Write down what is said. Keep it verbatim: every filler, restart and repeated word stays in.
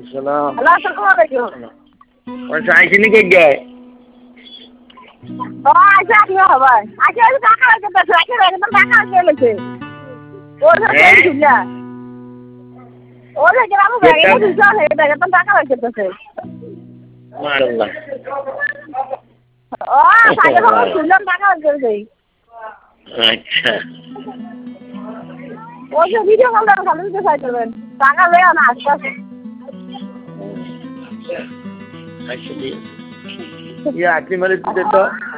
সালাম হ্যালো আসসালামু আলাইকুম ওই সাইকেল নিয়ে গিয়ে ও আচ্ছা কি হবে আচ্ছা আমি টাকা রাখতে পারছি আচ্ছা একদম টাকা রাখতে গেছে ওর সাথে ঝুলা ওরে গ্রামে ব্যাগে না ঝুলা হয়ে থাকে একদম টাকা রাখতে পারছে মাশাআল্লাহ ও সাইকেল করে ঝুলাম টাকা রাখতে গেছে আচ্ছা ওই যে ভিডিও কল করে ভালো দিতে চাইতেন টাকা লয়ে না আসছে আচ্ছা ইয়া আপনি মানে দিতে তো